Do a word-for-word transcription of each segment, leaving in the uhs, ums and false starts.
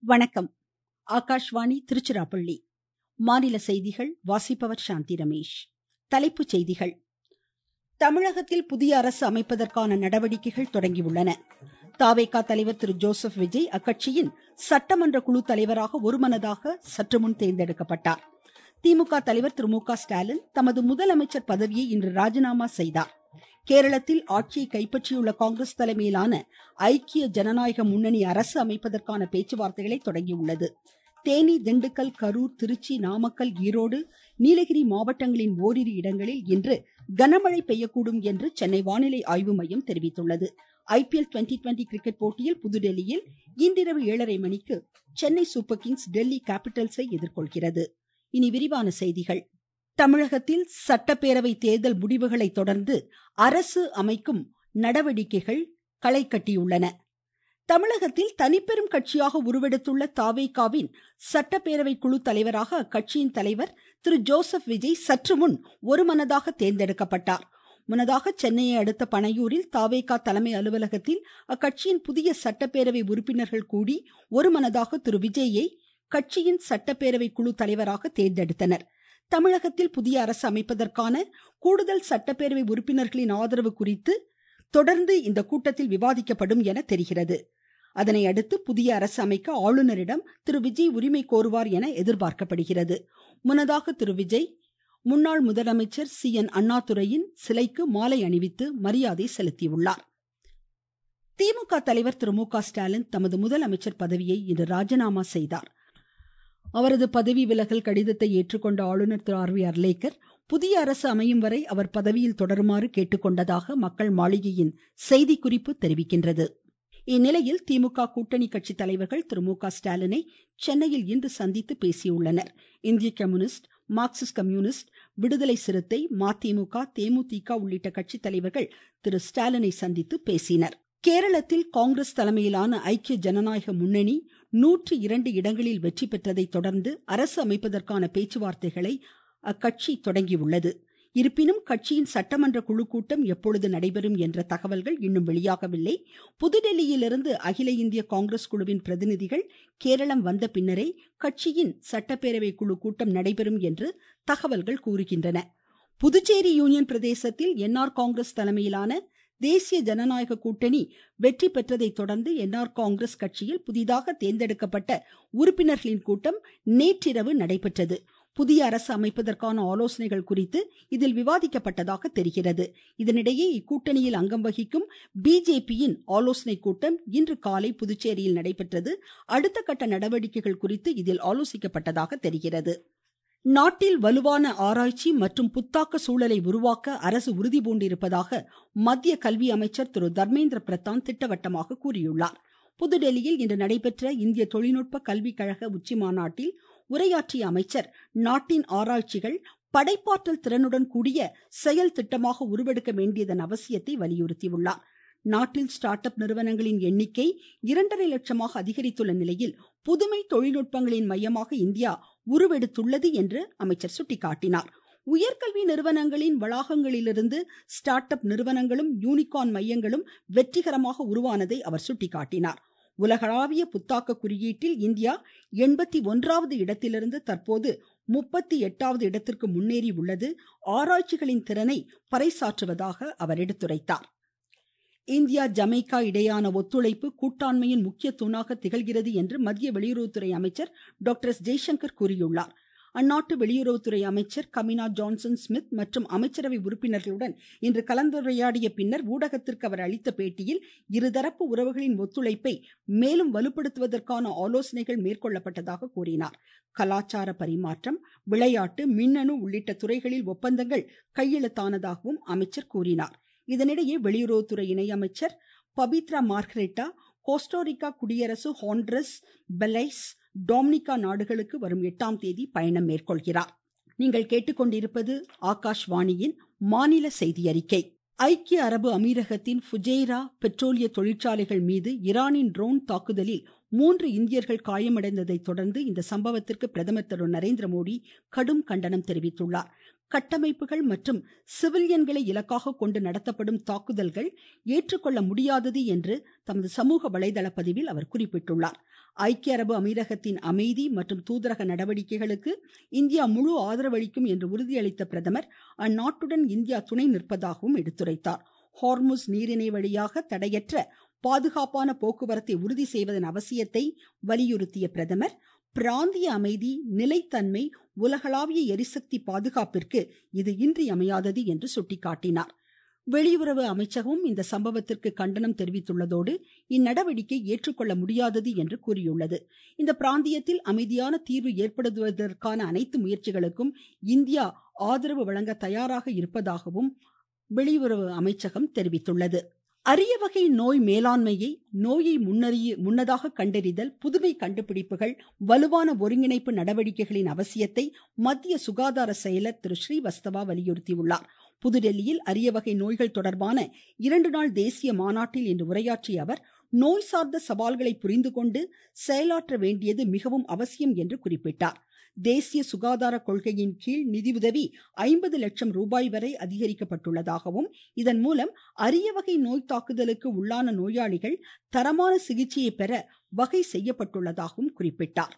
வணக்கம். ஆகாஷ்வாணி திருச்சிராப்பள்ளி. மாநில செய்திகள் வாசிப்பவர் சாந்தி ரமேஷ். தலைப்புச் செய்திகள். தமிழகத்தில் புதிய அரசு அமைப்பதற்கான நடவடிக்கைகள் தொடங்கியுள்ளன. தாவேகா தலைவர் திரு ஜோசப் விஜய் அக்கட்சியின் சட்டமன்ற குழு தலைவராக ஒருமனதாக சற்றுமுன் தேர்ந்தெடுக்கப்பட்டார். திமுக தலைவர் திரு மு க ஸ்டாலின் தமது முதலமைச்சர் பதவியை இன்று ராஜினாமா செய்தார். கேரளத்தில் ஆட்சியை கைப்பற்றியுள்ள காங்கிரஸ் தலைமையிலான ஐக்கிய ஜனநாயக முன்னணி அரசு அமைப்பதற்கான பேச்சுவார்த்தைகளை தொடங்கியுள்ளது. தேனி, திண்டுக்கல், கரூர், திருச்சி, நாமக்கல், ஈரோடு, நீலகிரி மாவட்டங்களின் ஓரிரு இடங்களில் இன்று கனமழை பெய்யக்கூடும் என்று சென்னை வானிலை ஆய்வு மையம் தெரிவித்துள்ளது. I P L twenty twenty cricket போட்டியில் புதுடெல்லியில் இன்றிரவு ஏழரை மணிக்கு சென்னை சூப்பர் கிங்ஸ் டெல்லி கேபிட்டல்ஸை எதிர்கொள்கிறது. இனி விரிவான செய்திகள். தமிழகத்தில் சட்டப்பேரவை தேர்தல் முடிவுகளை தொடர்ந்து அரசு அமைக்கும் நடவடிக்கைகள் களை கட்டியுள்ளன. தமிழகத்தில் தனிப்பெரும் கட்சியாக உருவெடுத்துள்ள தாவேகாவின் சட்டப்பேரவை குழு தலைவராக அக்கட்சியின் தலைவர் திரு ஜோசப் விஜய் சற்று முன் ஒருமனதாக தேர்ந்தெடுக்கப்பட்டார். முன்னதாக சென்னையை அடுத்த பனையூரில் தாவேகா தலைமை அலுவலகத்தில் அக்கட்சியின் புதிய சட்டப்பேரவை உறுப்பினர்கள் கூடி ஒருமனதாக திரு விஜயை கட்சியின் சட்டப்பேரவை குழு தலைவராக தேர்ந்தெடுத்தனர். தமிழகத்தில் புதிய அரசு அமைப்பதற்கான கூடுதல் சட்டப்பேரவை உறுப்பினர்களின் ஆதரவு குறித்து தொடர்ந்து இந்த கூட்டத்தில் விவாதிக்கப்படும் என தெரிகிறது. அதனை அடுத்து புதிய அரசு அமைக்க ஆளுநரிடம் திரு விஜய் உரிமை கோருவார் என எதிர்பார்க்கப்படுகிறது. முன்னதாக திரு விஜய் முன்னாள் முதலமைச்சர் சி என் அண்ணாதுரையின் சிலைக்கு மாலை அணிவித்து மரியாதை செலுத்தியுள்ளார். திமுக தலைவர் திரு மு க ஸ்டாலின் தமது முதலமைச்சர் பதவியை இன்று ராஜினாமா செய்தார். அவரது பதவி விலகல் கடிதத்தை ஏற்றுக்கொண்ட ஆளுநர் திரு ஆர் வி அர்லேக்கர் புதிய அரசு அமையும் வரை அவர் பதவியில் தொடருமாறு கேட்டுக்கொண்டதாக மக்கள் மாளிகையின் செய்திக்குறிப்பு தெரிவிக்கின்றது. இந்நிலையில் திமுக கூட்டணி கட்சி தலைவர்கள் திரு மு க ஸ்டாலினை சென்னையில் இன்று சந்தித்து பேசியுள்ளனர். இந்திய கம்யூனிஸ்ட், மார்க்சிஸ்ட் கம்யூனிஸ்ட், விடுதலை சிறுத்தை, மதிமுக, தேமுதிக உள்ளிட்ட கட்சி தலைவர்கள் திரு ஸ்டாலினை சந்தித்து பேசினர். கேரளத்தில் காங்கிரஸ் தலைமையிலான ஐக்கிய ஜனநாயக முன்னணி நூற்று இரண்டு இடங்களில் வெற்றி பெற்றதை தொடர்ந்து அரசு அமைப்பதற்கான பேச்சுவார்த்தைகளை அக்கட்சி தொடங்கியுள்ளது. இருப்பினும் கட்சியின் சட்டமன்ற குழு கூட்டம் எப்பொழுது நடைபெறும் என்ற தகவல்கள் இன்னும் வெளியாகவில்லை. புதுடெல்லியிலிருந்து அகில இந்திய காங்கிரஸ் குழுவின் பிரதிநிதிகள் கேரளம் வந்த பின்னரே கட்சியின் சட்டப்பேரவை குழு கூட்டம் நடைபெறும் என்று தகவல்கள் கூறுகின்றன. புதுச்சேரி யூனியன் பிரதேசத்தில் என் ஆர் காங்கிரஸ் தலைமையிலான தேசிய ஜனநாயக கூட்டணி வெற்றி பெற்றதை தொடர்ந்து என் ஆர் காங்கிரஸ் கட்சியில் புதிதாக தேர்ந்தெடுக்கப்பட்ட உறுப்பினர்களின் கூட்டம் நேற்றிரவு நடைபெற்றது. புதிய அரசு அமைப்பதற்கான ஆலோசனைகள் குறித்து இதில் விவாதிக்கப்பட்டதாக தெரிகிறது. இதனிடையே இக்கூட்டணியில் அங்கம் வகிக்கும் பி ஜே பியின் ஆலோசனை கூட்டம் இன்று காலை புதுச்சேரியில் நடைபெற்றது. அடுத்த கட்ட நடவடிக்கைகள் குறித்து இதில் ஆலோசிக்கப்பட்டதாக தெரிகிறது. நாட்டில் வலுவான ஆராய்ச்சி மற்றும் புத்தாக்க சூழலை உருவாக்க அரசு உறுதி பூண்டிருப்பதாக மத்திய கல்வி அமைச்சர் திரு தர்மேந்திர பிரதான் திட்டவட்டமாக கூறியுள்ளார். புதுடெல்லியில் இன்று நடைபெற்ற இந்திய தொழில்நுட்ப கல்வி கழக உச்சி மாநாட்டில் உரையாற்றிய அமைச்சர் நாட்டின் ஆராய்ச்சிகள் படைப்பாற்றல் திறனுடன் கூடிய செயல் திட்டமாக உருவெடுக்க வேண்டியதன் அவசியத்தை வலியுறுத்தியுள்ளார். நாட்டில் ஸ்டார்ட் அப் நிறுவனங்களின் எண்ணிக்கை இரண்டரை லட்சமாக அதிகரித்துள்ள நிலையில் புதுமை தொழில்நுட்பங்களின் மையமாக இந்தியா உருவெடுத்துள்ளது என்று அமைச்சர் சுட்டிக்காட்டினார். உயர்கல்வி நிறுவனங்களின் வளாகங்களிலிருந்து ஸ்டார்ட் அப் நிறுவனங்களும் யூனிகார்ன் மையங்களும் வெற்றிகரமாக உருவானதை அவர் சுட்டிக்காட்டினார். உலகளாவிய புத்தாக்க குறியீட்டில் இந்தியா எண்பத்தி ஒன்றாவது இடத்திலிருந்து தற்போது முப்பத்தி எட்டாவது இடத்திற்கு முன்னேறி உள்ளது ஆராய்ச்சிகளின் திறனை பறைசாற்றுவதாக அவர் எடுத்துரைத்தார். இந்தியா ஜமைக்கா இடையான ஒத்துழைப்பு கூட்டாண்மையின் முக்கிய தூணாக திகழ்கிறது என்று மத்திய வெளியுறவுத்துறை அமைச்சர் டாக்டர் எஸ் ஜெய்சங்கர் கூறியுள்ளார். அந்நாட்டு வெளியுறவுத்துறை அமைச்சர் கமினா ஜான்சன் ஸ்மித் மற்றும் அமைச்சரவை உறுப்பினர்களுடன் இன்று கலந்துரையாடிய பின்னர் ஊடகத்திற்கு அவர் அளித்த பேட்டியில் இருதரப்பு உறவுகளின் ஒத்துழைப்பை மேலும் வலுப்படுத்துவதற்கான ஆலோசனைகள் மேற்கொள்ளப்பட்டதாக கூறினார். கலாச்சார பரிமாற்றம், விளையாட்டு, மின்னணு உள்ளிட்ட துறைகளில் ஒப்பந்தங்கள் கையெழுத்தானதாகவும் அமைச்சர் கூறினார். இதனிடையே வெளியுறவுத்துறை இணையமைச்சர் பபித்ரா மார்கரெட்டா கோஸ்டாரிக்கா குடியரசு, ஹாண்ட்ரஸ், பெலைஸ், டொமினிகா நாடுகளுக்கு வரும் எட்டாம் தேதி பயணம் மேற்கொள்கிறார். நீங்கள் கேட்டுக்கொண்டிருப்பது ஆகாஷ்வாணியின் மாநில செய்தி அறிக்கை. ஐக்கிய அரபு அமீரகத்தின் ஃபுஜைரா பெட்ரோலிய தொழிற்சாலைகள் மீது ஈரானின் ட்ரோன் தாக்குதலில் மூன்று இந்தியர்கள் காயமடைந்ததை தொடர்ந்து இந்த சம்பவத்திற்கு பிரதமர் திரு நரேந்திர மோடி கடும் கண்டனம் தெரிவித்துள்ளார். கட்டமைப்புகள் மற்றும் சிவிலியன்களை இலக்காக கொண்டு நடத்தப்படும் தாக்குதல்கள் ஏற்றுக்கொள்ள முடியாதது என்று தமது சமூக வலைதள பதிவில் அவர் குறிப்பிட்டுள்ளார். ஐக்கிய அரபு அமீரகத்தின் அமைதி மற்றும் தூதரக நடவடிக்கைகளுக்கு இந்தியா முழு ஆதரவளிக்கும் என்று உறுதியளித்த பிரதமர் அந்நாட்டுடன் இந்தியா துணை நிற்பதாகவும் எடுத்துரைத்தார். ஹார்முஸ் நீரிணை வழியாக தடையற்ற பாதுகாப்பான போக்குவரத்தை உறுதி செய்வதன் அவசியத்தை வலியுறுத்திய பிரதமர் பிராந்திய அமைதி, நிலைத்தன்மை, உலகளாவிய எரிசக்தி பாதுகாப்பிற்கு இது இன்றியமையாதது என்று சுட்டிக்காட்டினார். வெளியுறவு அமைச்சகமும் இந்த சம்பவத்திற்கு கண்டனம் தெரிவித்துள்ளதோடு இந்நடவடிக்கை ஏற்றுக்கொள்ள முடியாதது என்று கூறியுள்ளது. இந்த பிராந்தியத்தில் அமைதியான தீர்வு ஏற்படுவதற்கான அனைத்து முயற்சிகளுக்கும் இந்தியா ஆதரவு வழங்க தயாராக இருப்பதாகவும் வெளியுறவு அமைச்சகம் தெரிவித்துள்ளது. அரிய வகை நோய் மேலாண்மையை, நோயை முன்னறிய முன்னதாக கண்டறிதல், புதுமை கண்டுபிடிப்புகள், வலுவான ஒருங்கிணைப்பு நடவடிக்கைகளின் அவசியத்தை மத்திய சுகாதார செயலர் திரு ஸ்ரீவஸ்தவா வலியுறுத்தியுள்ளார். புதுடெல்லியில் அரிய வகை நோய்கள் தொடர்பான இரண்டு நாள் தேசிய மாநாட்டில் இன்று உரையாற்றிய அவர், நோய் சார்ந்த சவால்களை புரிந்து கொண்டு செயலாற்ற வேண்டியது மிகவும் அவசியம் என்று குறிப்பிட்டார். தேசிய சுகாதார கொள்கையின் கீழ் நிதியுதவி ஐம்பது லட்சம் ரூபாய் வரை அதிகரிக்கப்பட்டுள்ளதாகவும், இதன் மூலம் அரிய வகை நோய் தாக்குதலுக்கு உள்ளான நோயாளிகள் தரமான சிகிச்சையை பெற வகை செய்யப்பட்டுள்ளதாகவும் குறிப்பிட்டார்.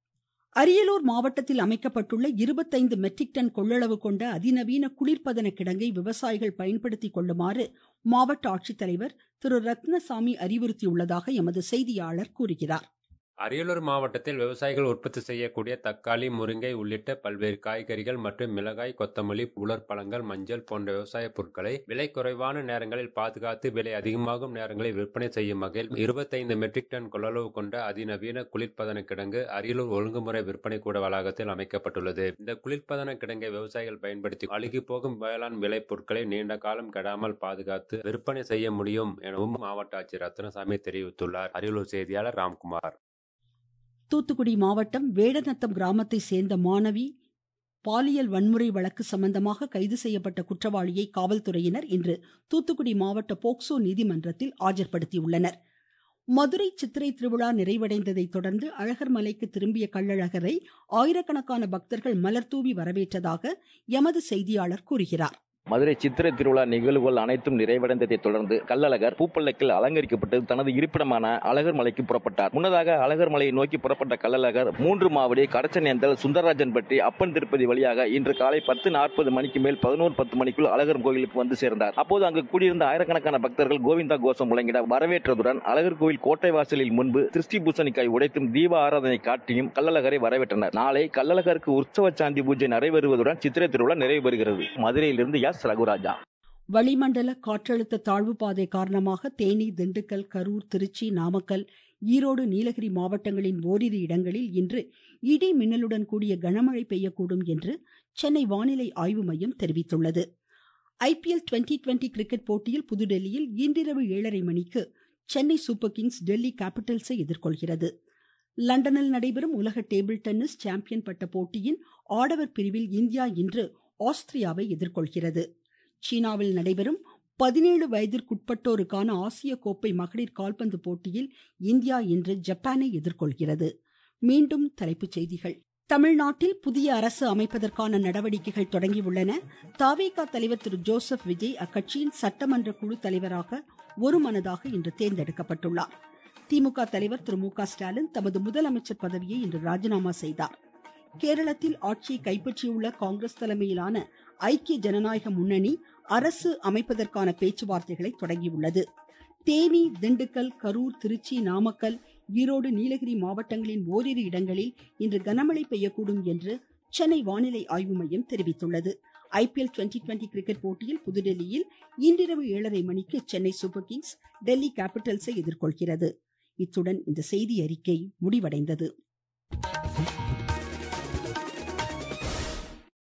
அரியலூர் மாவட்டத்தில் அமைக்கப்பட்டுள்ள இருபத்தைந்து மெட்ரிக் டன் கொள்ளளவு கொண்ட அதிநவீன குளிர்பதன கிடங்கை விவசாயிகள் பயன்படுத்திக் கொள்ளுமாறு மாவட்ட ஆட்சித்தலைவர் திரு ரத்னசாமி அறிவுறுத்தியுள்ளதாக எமது செய்தியாளர் கூறுகிறார். அரியலூர் மாவட்டத்தில் விவசாயிகள் உற்பத்தி செய்யக்கூடிய தக்காளி, முருங்கை உள்ளிட்ட பல்வேறு காய்கறிகள் மற்றும் மிளகாய், கொத்தமல்லி, உலர் பழங்கள், மஞ்சள் போன்ற விவசாய பொருட்களை விலை குறைவான நேரங்களில் பாதுகாத்து விலை அதிகமாகும் நேரங்களில் விற்பனை செய்யும் வகையில் இருபத்தைந்து மெட்ரிக் டன் கொள்ளளவு கொண்ட அதிநவீன குளிர்பதன கிடங்கு அரியலூர் ஒழுங்குமுறை விற்பனை கூட வளாகத்தில் அமைக்கப்பட்டுள்ளது. இந்த குளிர்பதன கிடங்கை விவசாயிகள் பயன்படுத்தி அழுகி போகும் வேளாண் விளை பொருட்களை நீண்ட காலம் கெடாமல் பாதுகாத்து விற்பனை செய்ய முடியும் எனவும் மாவட்ட ஆட்சியர் ரத்னசாமி தெரிவித்துள்ளார். அரியலூர் செய்தியாளர் ராம்குமார். தூத்துக்குடி மாவட்டம் வேடநத்தம் கிராமத்தை சேர்ந்த மாணவி பாலியல் வன்முறை வழக்கு சம்பந்தமாக கைது செய்யப்பட்ட குற்றவாளியை காவல்துறையினர் இன்று தூத்துக்குடி மாவட்ட போக்சோ நீதிமன்றத்தில் ஆஜர்படுத்தியுள்ளனர். மதுரை சித்திரை திருவிழா நிறைவடைந்ததை தொடர்ந்து அழகர் மலைக்கு திரும்பிய கள்ளழகரை ஆயிரக்கணக்கான பக்தர்கள் மலர்தூவி வரவேற்றதாக எமது செய்தியாளர் கூறுகிறார். மதுரை சித்திரை திருவிழா நிகழ்வுகள் அனைத்தும் நிறைவடைந்ததை தொடர்ந்து கள்ளழகர் பூப்பல்லக்கில் அலங்கரிக்கப்பட்டு தனது இருப்பிடமான அழகர் மலைக்கு புறப்பட்டார். முன்னதாக அழகர் மலையை நோக்கி புறப்பட்ட கள்ளழகர் மூன்று மாவடி, கடச்சனேந்தல், சுந்தரராஜன் பட்டி, அப்பன் திருப்பதி வழியாக இன்று காலை பத்து நாற்பது மணிக்கு மேல் பதினோரு பத்து மணிக்குள் அழகர் கோயிலுக்கு வந்து சேர்ந்தார். அப்போது அங்கு கூடியிருந்த ஆயிரக்கணக்கான பக்தர்கள் கோவிந்தா கோஷம் முழங்கிட வரவேற்றதுடன் அழகர் கோயில் கோட்டை வாசலில் முன்பு திருஷ்டி பூசணிக்காய் உடைத்தும் தீப ஆராதனை காட்டியும் கள்ளழகரை வரவேற்றனர். நாளை கள்ளழகருக்கு உற்சவ சாந்தி பூஜை நடைபெறுவதுடன் சித்திரை திருவிழா நிறைவு பெறுகிறது. மதுரையிலிருந்து ரகுராஜா. வளிமண்டல காற்றழுத்த தாழ்வு பாதை காரணமாக தேனி, திண்டுக்கல், கரூர், திருச்சி, நாமக்கல், ஈரோடு, நீலகிரி மாவட்டங்களின் ஓரிரு இடங்களில் இன்று இடி மின்னலுடன் கூடிய கனமழை பெய்யக்கூடும் என்று சென்னை வானிலை ஆய்வு மையம் தெரிவித்துள்ளது. ஐபிஎல் டுவெண்டி டுவெண்டி கிரிக்கெட் போட்டியில் புதுடெல்லியில் இன்றிரவு ஏழரை மணிக்கு சென்னை சூப்பர் கிங்ஸ் டெல்லி கேபிட்டல்ஸை எதிர்கொள்கிறது. லண்டனில் நடைபெறும் உலக டேபிள் டென்னிஸ் சாம்பியன் பட்ட போட்டியின் ஆடவர் பிரிவில் இந்தியா இன்று ஆஸ்திரியாவை எதிர்கொள்கிறது. சீனாவில் நடைபெறும் பதினேழு வயதிற்குட்பட்டோருக்கான ஆசிய கோப்பை மகளிர் கால்பந்து போட்டியில் இந்தியா இன்று ஜப்பானை எதிர்கொள்கிறது. மீண்டும் தலைப்புச் செய்திகள். தமிழ்நாட்டில் புதிய அரசு அமைப்பதற்கான நடவடிக்கைகள் தொடங்கியுள்ளன. தவேகா தலைவர் திரு ஜோசப் விஜய் அக்கட்சியின் சட்டமன்ற குழு தலைவராக ஒருமனதாக இன்று தேர்ந்தெடுக்கப்பட்டுள்ளார். திமுக தலைவர் திரு மு க ஸ்டாலின் தமது முதலமைச்சர் பதவியை இன்று ராஜினாமா செய்தார். கேரளத்தில் ஆட்சியை கைப்பற்றியுள்ள காங்கிரஸ் தலைமையிலான ஐக்கிய ஜனநாயக முன்னணி அரசு அமைப்பதற்கான பேச்சுவார்த்தைகளை தொடங்கியுள்ளது. தேனி, திண்டுக்கல், கரூர், திருச்சி, நாமக்கல், ஈரோடு, நீலகிரி மாவட்டங்களின் ஓரிரு இடங்களில் இன்று கனமழை பெய்யக்கூடும் என்று சென்னை வானிலை ஆய்வு மையம் தெரிவித்துள்ளது. ஐபிஎல் டுவெண்டி டுவெண்டி கிரிக்கெட் போட்டியில் புதுடெல்லியில் இன்றிரவு ஏழரை மணிக்கு சென்னை சூப்பர் கிங்ஸ் டெல்லி கேபிட்டல்ஸை எதிர்கொள்கிறது. இத்துடன் இந்த செய்தி அறிக்கை முடிவடைந்தது.